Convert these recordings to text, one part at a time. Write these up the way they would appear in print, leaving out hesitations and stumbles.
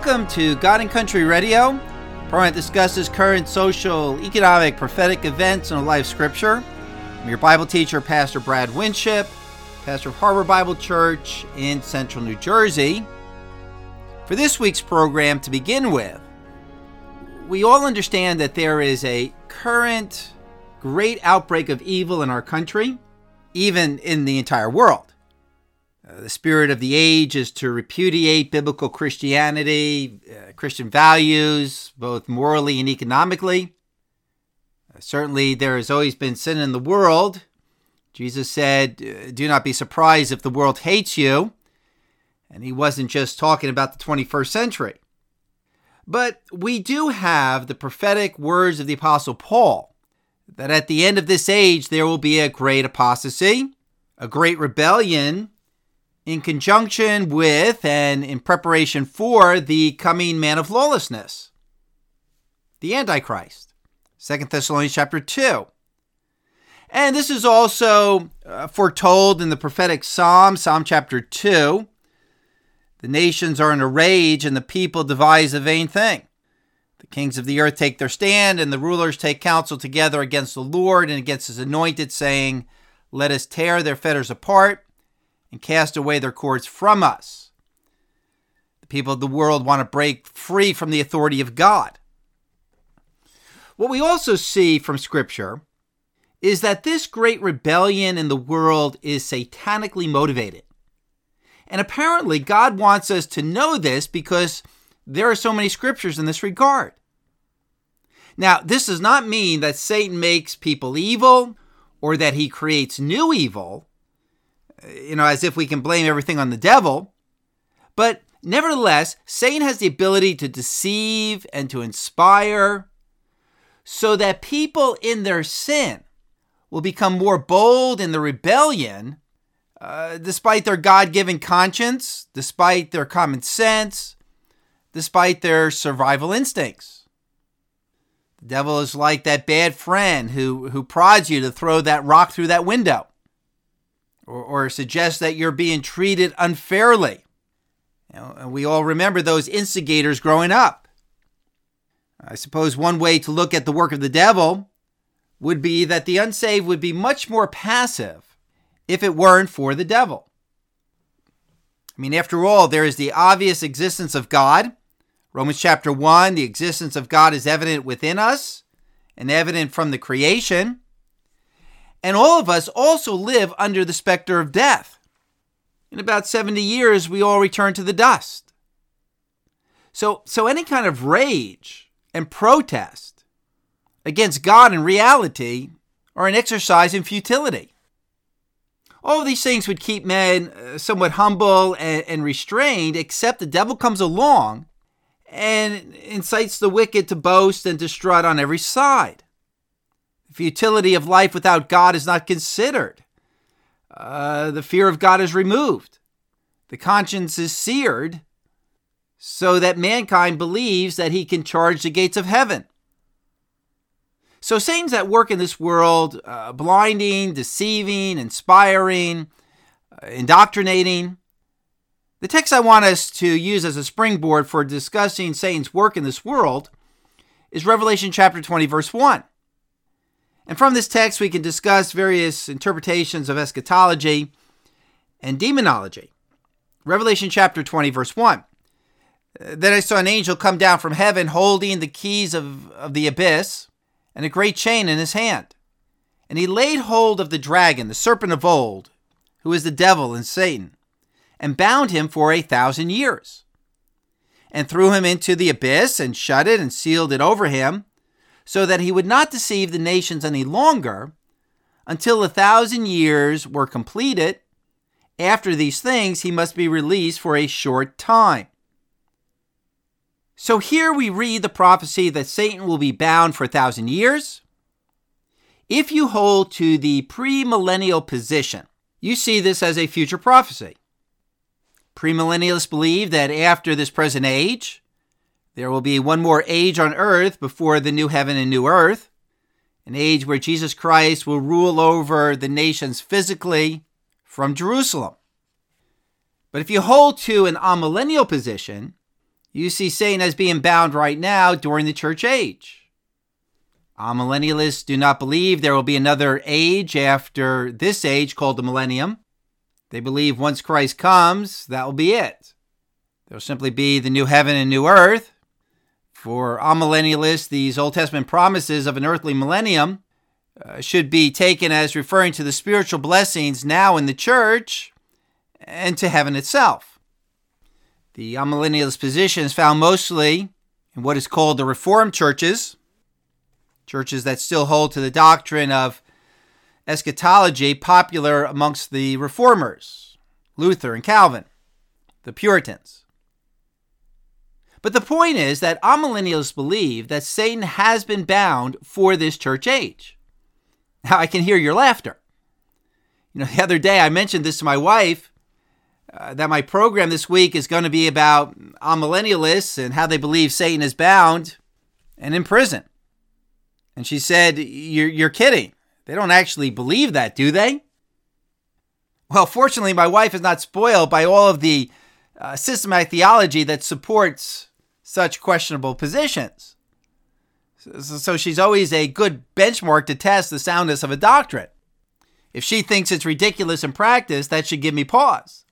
Welcome to God and Country Radio. The program discusses current social, economic, prophetic events in the life of Scripture. I'm your Bible teacher, Pastor Brad Winship, pastor of Harbor Bible Church in Central New Jersey. For this week's program, to begin with, we all understand that there is a current great outbreak of evil in our country, even in the entire world. The spirit of the age is to repudiate biblical Christianity, Christian values, both morally and economically. Certainly, there has always been sin in the world. Jesus said, do not be surprised if the world hates you. And he wasn't just talking about the 21st century. But we do have the prophetic words of the Apostle Paul, that at the end of this age, there will be a great apostasy, a great rebellion, in conjunction with and in preparation for the coming man of lawlessness, the Antichrist, 2 Thessalonians chapter 2. And this is also foretold in the prophetic Psalm chapter 2. The nations are in a rage and the people devise a vain thing. The kings of the earth take their stand and the rulers take counsel together against the Lord and against his anointed, saying, let us tear their fetters apart and cast away their cords from us. The people of the world want to break free from the authority of God. What we also see from Scripture is that this great rebellion in the world is satanically motivated. And apparently God wants us to know this because there are so many scriptures in this regard. Now, this does not mean that Satan makes people evil or that he creates new evil, as if we can blame everything on the devil. But nevertheless, Satan has the ability to deceive and to inspire so that people in their sin will become more bold in the rebellion, despite their God-given conscience, despite their common sense, despite their survival instincts. The devil is like that bad friend who prods you to throw that rock through that window. Or suggest that you're being treated unfairly. And we all remember those instigators growing up. I suppose one way to look at the work of the devil would be that the unsaved would be much more passive if it weren't for the devil. After all, there is the obvious existence of God. Romans chapter 1, the existence of God is evident within us and evident from the creation. And all of us also live under the specter of death. In about 70 years, we all return to the dust. So any kind of rage and protest against God in reality are an exercise in futility. All of these things would keep men somewhat humble and restrained, except the devil comes along and incites the wicked to boast and to strut on every side. The futility of life without God is not considered. The fear of God is removed. The conscience is seared so that mankind believes that he can charge the gates of heaven. So Satan's at work in this world, blinding, deceiving, inspiring, indoctrinating. The text I want us to use as a springboard for discussing Satan's work in this world is Revelation chapter 20, verse 1. And from this text, we can discuss various interpretations of eschatology and demonology. Revelation chapter 20, verse 1. Then I saw an angel come down from heaven holding the keys of the abyss and a great chain in his hand. And he laid hold of the dragon, the serpent of old, who is the devil and Satan, and bound him for 1,000 years, and threw him into the abyss and shut it and sealed it over him, so that he would not deceive the nations any longer until 1,000 years were completed. After these things, he must be released for a short time. So here we read the prophecy that Satan will be bound for 1,000 years. If you hold to the premillennial position, you see this as a future prophecy. Premillennialists believe that after this present age, there will be one more age on earth before the new heaven and new earth, an age where Jesus Christ will rule over the nations physically from Jerusalem. But if you hold to an amillennial position, you see Satan as being bound right now during the church age. Amillennialists do not believe there will be another age after this age called the millennium. They believe once Christ comes, that will be it. There will simply be the new heaven and new earth. For amillennialists, these Old Testament promises of an earthly millennium should be taken as referring to the spiritual blessings now in the church and to heaven itself. The amillennialist position is found mostly in what is called the Reformed churches, churches that still hold to the doctrine of eschatology popular amongst the Reformers, Luther and Calvin, the Puritans. But the point is that amillennialists believe that Satan has been bound for this church age. Now, I can hear your laughter. The other day I mentioned this to my wife, that my program this week is going to be about amillennialists and how they believe Satan is bound and in prison. And she said, you're kidding. They don't actually believe that, do they? Well, fortunately, my wife is not spoiled by all of the systematic theology that supports such questionable positions. So she's always a good benchmark to test the soundness of a doctrine. If she thinks it's ridiculous in practice, that should give me pause.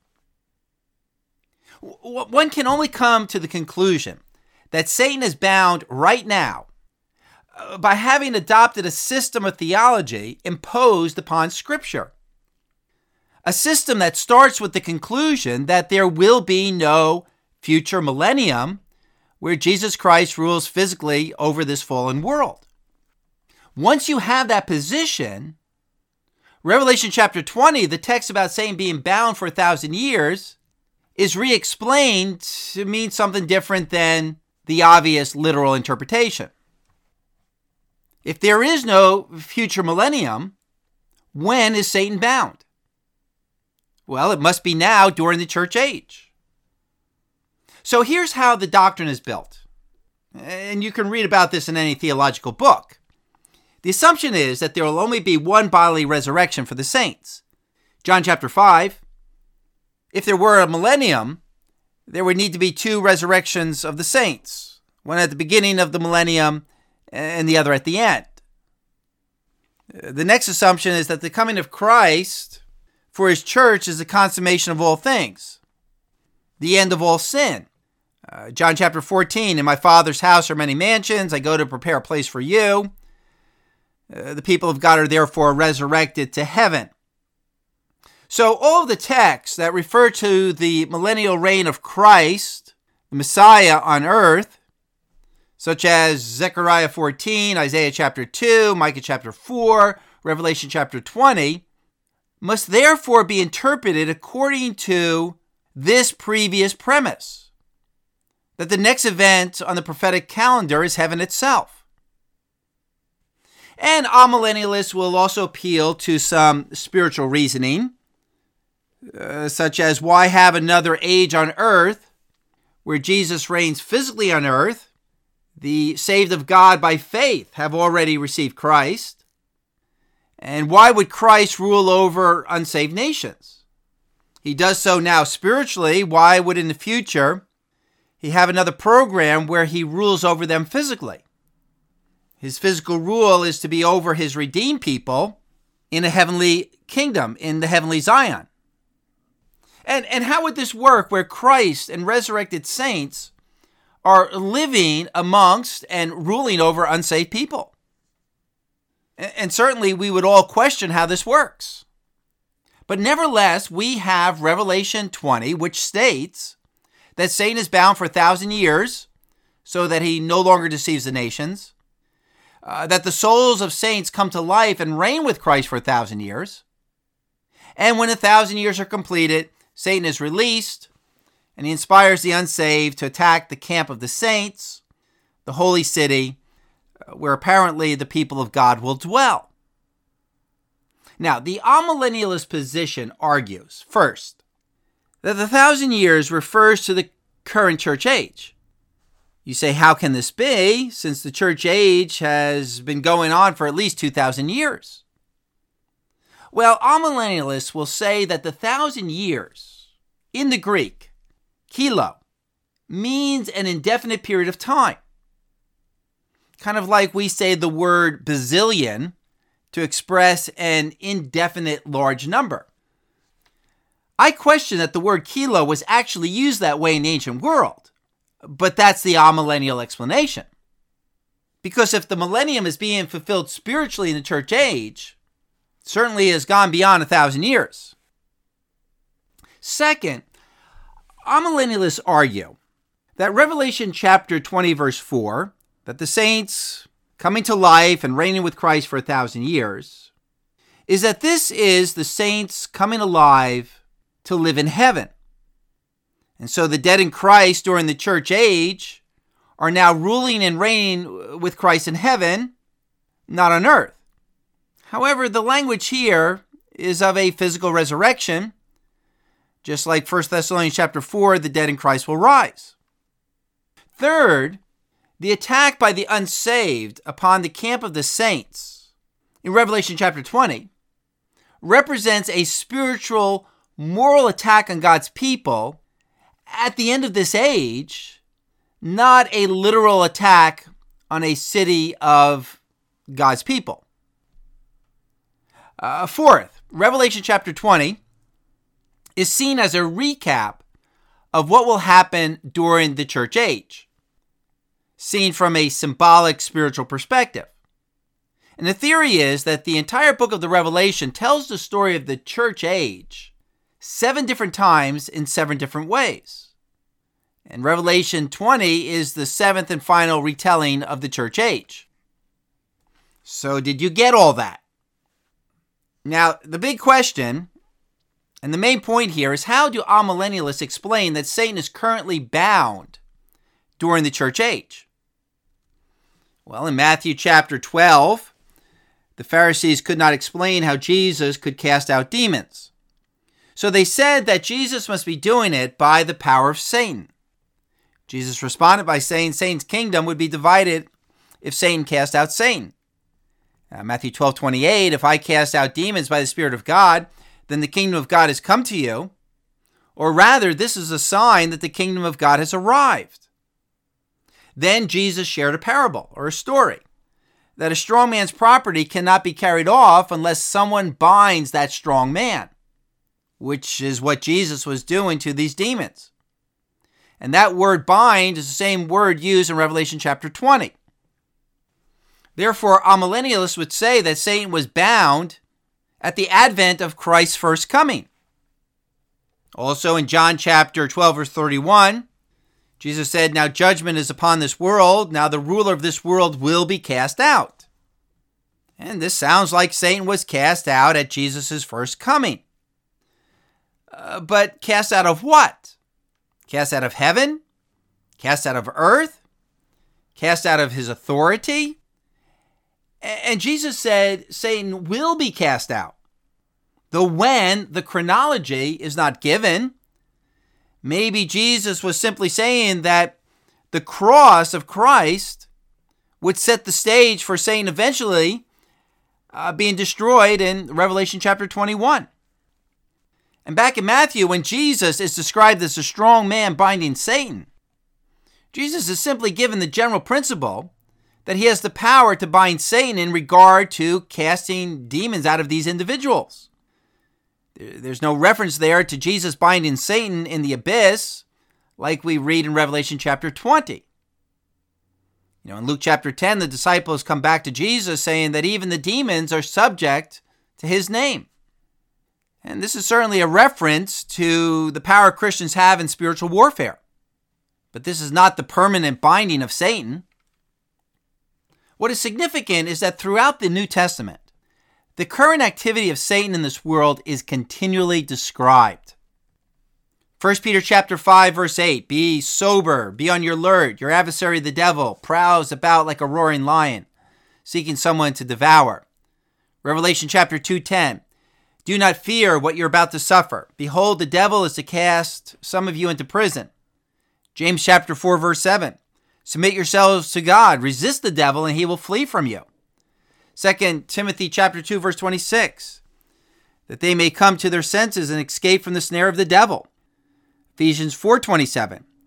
One can only come to the conclusion that Satan is bound right now by having adopted a system of theology imposed upon Scripture. A system that starts with the conclusion that there will be no future millennium where Jesus Christ rules physically over this fallen world. Once you have that position, Revelation chapter 20, the text about Satan being bound for 1,000 years, is re-explained to mean something different than the obvious literal interpretation. If there is no future millennium, when is Satan bound? Well, it must be now during the church age. So here's how the doctrine is built. And you can read about this in any theological book. The assumption is that there will only be one bodily resurrection for the saints. John chapter 5, if there were a millennium, there would need to be two resurrections of the saints, one at the beginning of the millennium and the other at the end. The next assumption is that the coming of Christ for his church is the consummation of all things, the end of all sin. John chapter 14, in my Father's house are many mansions. I go to prepare a place for you. The people of God are therefore resurrected to heaven. So all of the texts that refer to the millennial reign of Christ, the Messiah on earth, such as Zechariah 14, Isaiah chapter 2, Micah chapter 4, Revelation chapter 20, must therefore be interpreted according to this previous premise, that the next event on the prophetic calendar is heaven itself. And amillennialists will also appeal to some spiritual reasoning, such as why have another age on earth where Jesus reigns physically on earth? The saved of God by faith have already received Christ. And why would Christ rule over unsaved nations? He does so now spiritually. Why would in the future he have another program where he rules over them physically? His physical rule is to be over his redeemed people in a heavenly kingdom, in the heavenly Zion. And how would this work where Christ and resurrected saints are living amongst and ruling over unsaved people? And certainly we would all question how this works. But nevertheless, we have Revelation 20, which states that Satan is bound for 1,000 years so that he no longer deceives the nations, that the souls of saints come to life and reign with Christ for 1,000 years. And when 1,000 years are completed, Satan is released, and he inspires the unsaved to attack the camp of the saints, the holy city, where apparently the people of God will dwell. Now, the amillennialist position argues, first, that the 1,000 years refers to the current church age. You say, how can this be, since the church age has been going on for at least 2,000 years? Well, amillennialists will say that the 1,000 years, in the Greek, kilo, means an indefinite period of time. Kind of like we say the word bazillion to express an indefinite large number. I question that the word kilo was actually used that way in the ancient world, but that's the amillennial explanation. Because if the millennium is being fulfilled spiritually in the church age, it certainly has gone beyond 1,000 years. Second, amillennialists argue that Revelation chapter 20 verse 4, that the saints coming to life and reigning with Christ for 1,000 years, is that this is the saints coming alive to live in heaven. And so the dead in Christ during the church age are now ruling and reigning with Christ in heaven, not on earth. However, the language here is of a physical resurrection, just like 1 Thessalonians chapter 4, the dead in Christ will rise. Third, the attack by the unsaved upon the camp of the saints in Revelation chapter 20 represents a spiritual, moral attack on God's people at the end of this age, not a literal attack on a city of God's people. Fourth, Revelation chapter 20 is seen as a recap of what will happen during the church age, seen from a symbolic spiritual perspective. And the theory is that the entire book of the Revelation tells the story of the church age 7 different times in 7 different ways. And Revelation 20 is the 7th and final retelling of the church age. So did you get all that? Now, the big question, and the main point here, is how do amillennialists explain that Satan is currently bound during the church age? Well, in Matthew chapter 12, the Pharisees could not explain how Jesus could cast out demons. So they said that Jesus must be doing it by the power of Satan. Jesus responded by saying Satan's kingdom would be divided if Satan cast out Satan. Matthew 12:28, if I cast out demons by the Spirit of God, then the kingdom of God has come to you. Or rather, this is a sign that the kingdom of God has arrived. Then Jesus shared a parable, or a story, that a strong man's property cannot be carried off unless someone binds that strong man, which is what Jesus was doing to these demons. And that word bind is the same word used in Revelation chapter 20. Therefore, amillennialists would say that Satan was bound at the advent of Christ's first coming. Also in John chapter 12, verse 31, Jesus said, now judgment is upon this world. Now the ruler of this world will be cast out. And this sounds like Satan was cast out at Jesus' first coming. But cast out of what? Cast out of heaven? Cast out of earth? Cast out of his authority? And Jesus said Satan will be cast out. The when, the chronology, is not given. Maybe Jesus was simply saying that the cross of Christ would set the stage for Satan eventually being destroyed in Revelation chapter 21. And back in Matthew, when Jesus is described as a strong man binding Satan, Jesus is simply given the general principle that he has the power to bind Satan in regard to casting demons out of these individuals. There's no reference there to Jesus binding Satan in the abyss, like we read in Revelation chapter 20. In Luke chapter 10, the disciples come back to Jesus saying that even the demons are subject to his name. And this is certainly a reference to the power Christians have in spiritual warfare. But this is not the permanent binding of Satan. What is significant is that throughout the New Testament, the current activity of Satan in this world is continually described. 1 Peter chapter 5, verse 8, be sober, be on your alert. Your adversary, the devil, prowls about like a roaring lion, seeking someone to devour. Revelation chapter 2:10, do not fear what you're about to suffer. Behold, the devil is to cast some of you into prison. James chapter 4, verse 7, submit yourselves to God, resist the devil, and he will flee from you. 2 Timothy chapter 2, verse 26, that they may come to their senses and escape from the snare of the devil. Ephesians 4:27,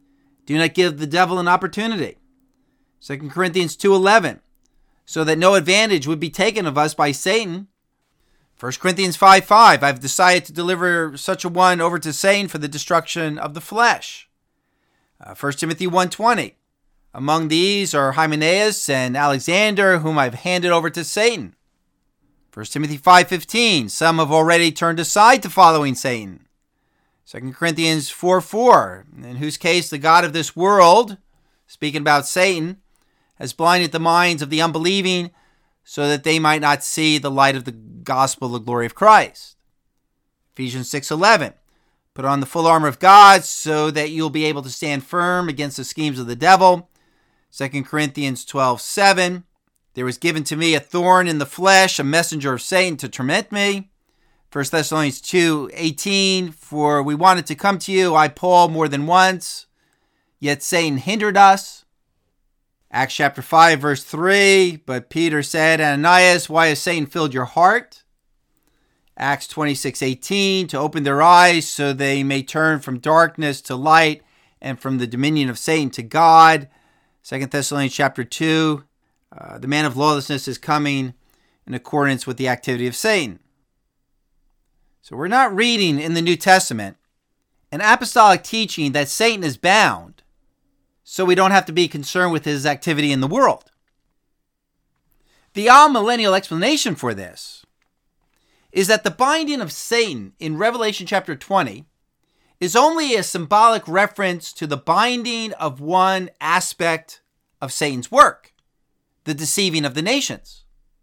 Do not give the devil an opportunity. 2 Corinthians 2:11, so that no advantage would be taken of us by Satan. 1 Corinthians 5:5, I've decided to deliver such a one over to Satan for the destruction of the flesh. 1 Timothy 1:20, among these are Hymenaeus and Alexander, whom I've handed over to Satan. 1 Timothy 5:15, some have already turned aside to following Satan. 2 Corinthians 4:4, in whose case the God of this world, speaking about Satan, has blinded the minds of the unbelieving so that they might not see the light of the gospel, the glory of Christ. Ephesians 6:11, put on the full armor of God so that you'll be able to stand firm against the schemes of the devil. 2 Corinthians 12:7, there was given to me a thorn in the flesh, a messenger of Satan to torment me. 1 Thessalonians 2:18, for we wanted to come to you, I, Paul, more than once, yet Satan hindered us. Acts chapter 5, verse 3, but Peter said, Ananias, why has Satan filled your heart? Acts 26:18, to open their eyes so they may turn from darkness to light and from the dominion of Satan to God. 2 Thessalonians chapter 2, the man of lawlessness is coming in accordance with the activity of Satan. So we're not reading in the New Testament an apostolic teaching that Satan is bound, so we don't have to be concerned with his activity in the world. The all-millennial explanation for this is that the binding of Satan in Revelation chapter 20 is only a symbolic reference to the binding of one aspect of Satan's work, the deceiving of the nations.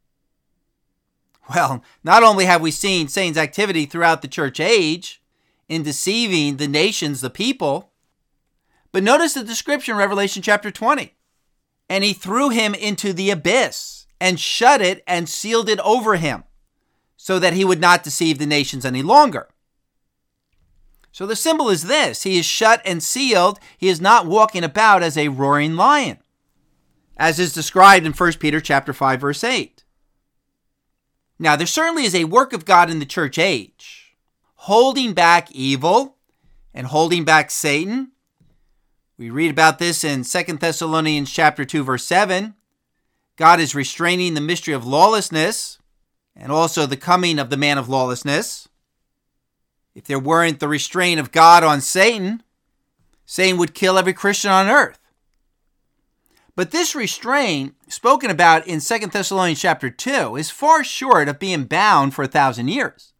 Well, not only have we seen Satan's activity throughout the church age in deceiving the nations, the people, but notice the description in Revelation chapter 20. And he threw him into the abyss and shut it and sealed it over him so that he would not deceive the nations any longer. So the symbol is this. He is shut and sealed. He is not walking about as a roaring lion, as is described in 1 Peter chapter 5, verse 8. Now, there certainly is a work of God in the church age, holding back evil and holding back Satan. We read about this in 2 Thessalonians chapter 2, verse 7. God is restraining the mystery of lawlessness and also the coming of the man of lawlessness. If there weren't the restraint of God on Satan, Satan would kill every Christian on earth. But this restraint, spoken about in 2 Thessalonians chapter 2, is far short of being bound for 1,000 years.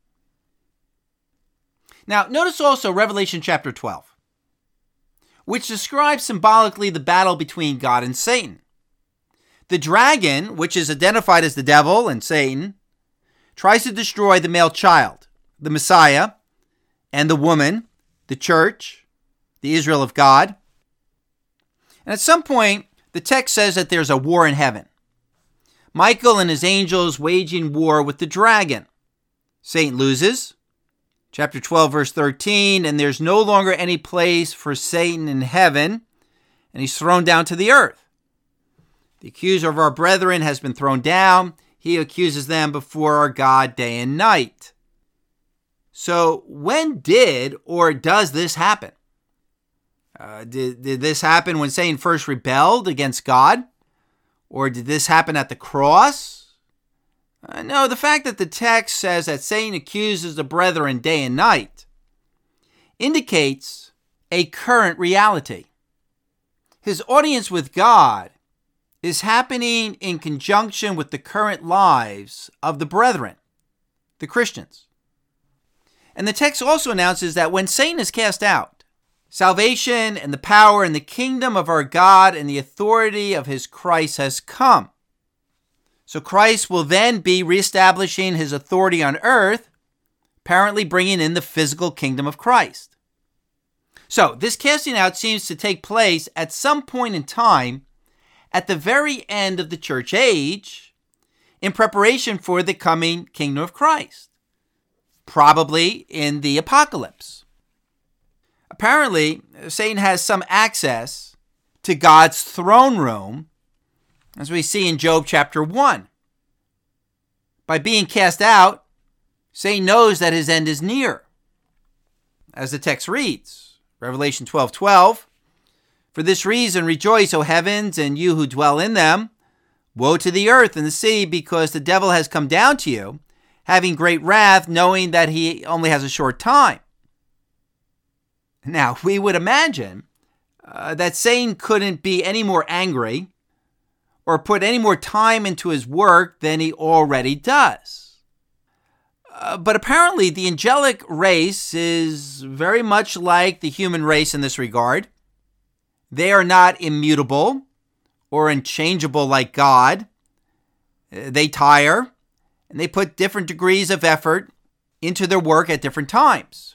Now, notice also Revelation chapter 12, which describes symbolically the battle between God and Satan. The dragon, which is identified as the devil and Satan, tries to destroy the male child, the Messiah, and the woman, the church, the Israel of God. And at some point, the text says that there's a war in heaven. Michael and his angels waging war with the dragon. Satan loses. Chapter 12, verse 13, and there's no longer any place for Satan in heaven, and he's thrown down to the earth. The accuser of our brethren has been thrown down. He accuses them before our God day and night. So when did or does this happen? Did this happen when Satan first rebelled against God? Or did this happen at the cross? No, the fact that the text says that Satan accuses the brethren day and night indicates a current reality. His audience with God is happening in conjunction with the current lives of the brethren, the Christians. And the text also announces that when Satan is cast out, salvation and the power and the kingdom of our God and the authority of his Christ has come. So Christ will then be reestablishing his authority on earth, apparently bringing in the physical kingdom of Christ. So this casting out seems to take place at some point in time at the very end of the church age in preparation for the coming kingdom of Christ, probably in the apocalypse. Apparently, Satan has some access to God's throne room, as we see in Job chapter 1. By being cast out, Satan knows that his end is near. As the text reads, Revelation 12:12, For this reason, rejoice, O heavens, and you who dwell in them. Woe to the earth and the sea, because the devil has come down to you, having great wrath, knowing that he only has a short time. Now, we would imagine that Satan couldn't be any more angry or put any more time into his work than he already does. But apparently, the angelic race is very much like the human race in this regard. They are not immutable or unchangeable like God. They tire, and they put different degrees of effort into their work at different times.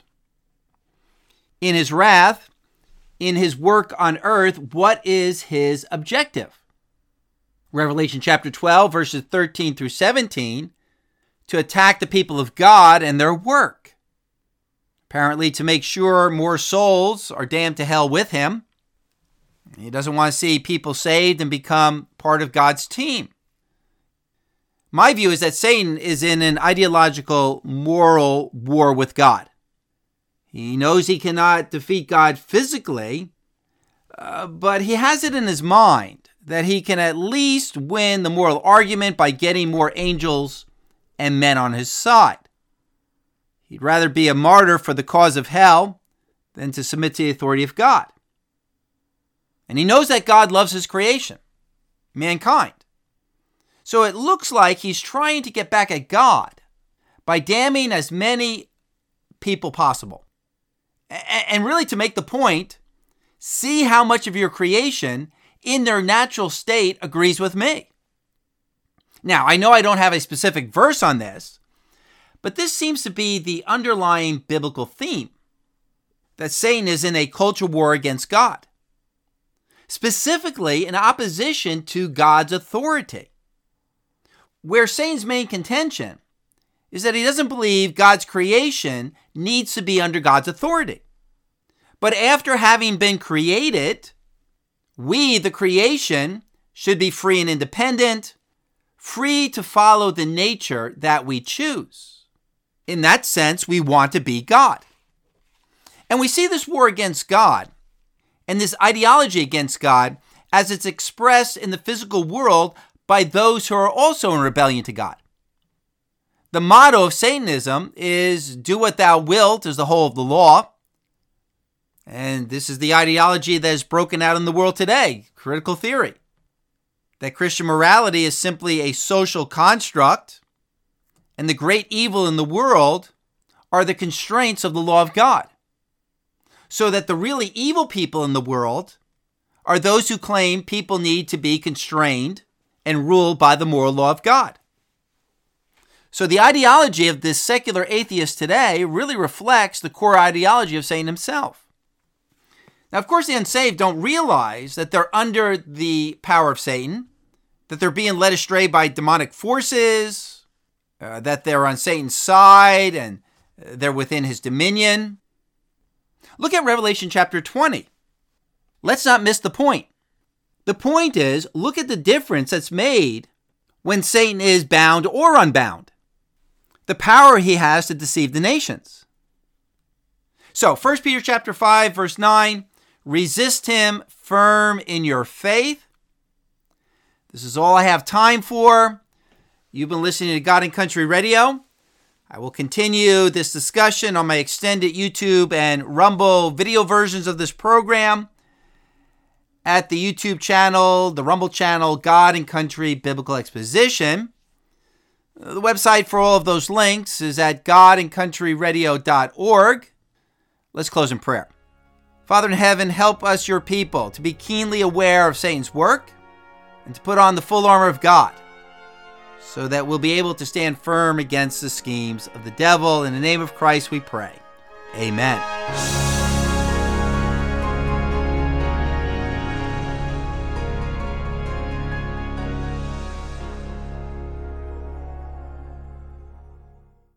In his wrath, in his work on earth, what is his objective? Revelation chapter 12, verses 13 through 17, to attack the people of God and their work. Apparently to make sure more souls are damned to hell with him. He doesn't want to see people saved and become part of God's team. My view is that Satan is in an ideological, moral war with God. He knows he cannot defeat God physically, but he has it in his mind that he can at least win the moral argument by getting more angels and men on his side. He'd rather be a martyr for the cause of hell than to submit to the authority of God. And he knows that God loves his creation, mankind. So it looks like he's trying to get back at God by damning as many people possible. And really to make the point, see how much of your creation in their natural state agrees with me. Now, I know I don't have a specific verse on this, but this seems to be the underlying biblical theme, that Satan is in a culture war against God, specifically in opposition to God's authority, where Satan's main contention is that he doesn't believe God's creation needs to be under God's authority. But after having been created, we, the creation, should be free and independent, free to follow the nature that we choose. In that sense, we want to be God. And we see this war against God and this ideology against God as it's expressed in the physical world by those who are also in rebellion to God. The motto of Satanism is, do what thou wilt is the whole of the law. And this is the ideology that is broken out in the world today, critical theory. That Christian morality is simply a social construct, and the great evil in the world are the constraints of the law of God. So that the really evil people in the world are those who claim people need to be constrained and ruled by the moral law of God. So the ideology of this secular atheist today really reflects the core ideology of Satan himself. Now, of course, the unsaved don't realize that they're under the power of Satan, that they're being led astray by demonic forces, that they're on Satan's side and they're within his dominion. Look at Revelation chapter 20. Let's not miss the point. The point is, look at the difference that's made when Satan is bound or unbound. The power he has to deceive the nations. So, 1 Peter chapter 5, verse 9, resist him firm in your faith. This is all I have time for. You've been listening to God and Country Radio. I will continue this discussion on my extended YouTube and Rumble video versions of this program at the YouTube channel, the Rumble channel, God and Country Biblical Exposition. The website for all of those links is at godandcountryradio.org. Let's close in prayer. Father in heaven, help us, your people, to be keenly aware of Satan's work and to put on the full armor of God so that we'll be able to stand firm against the schemes of the devil. In the name of Christ we pray. Amen.